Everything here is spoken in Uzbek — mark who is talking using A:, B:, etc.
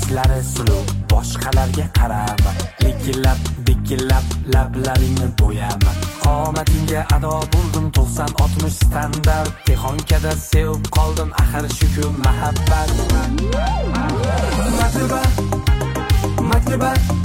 A: Yuzlari suluv, boshqalarga qarama. Likillab lablaringni bo'yama. Qomatingga ado bo'ldim 90-60 standart. Texonkada sevib qoldim, axir shuku muhabbat. Maktubat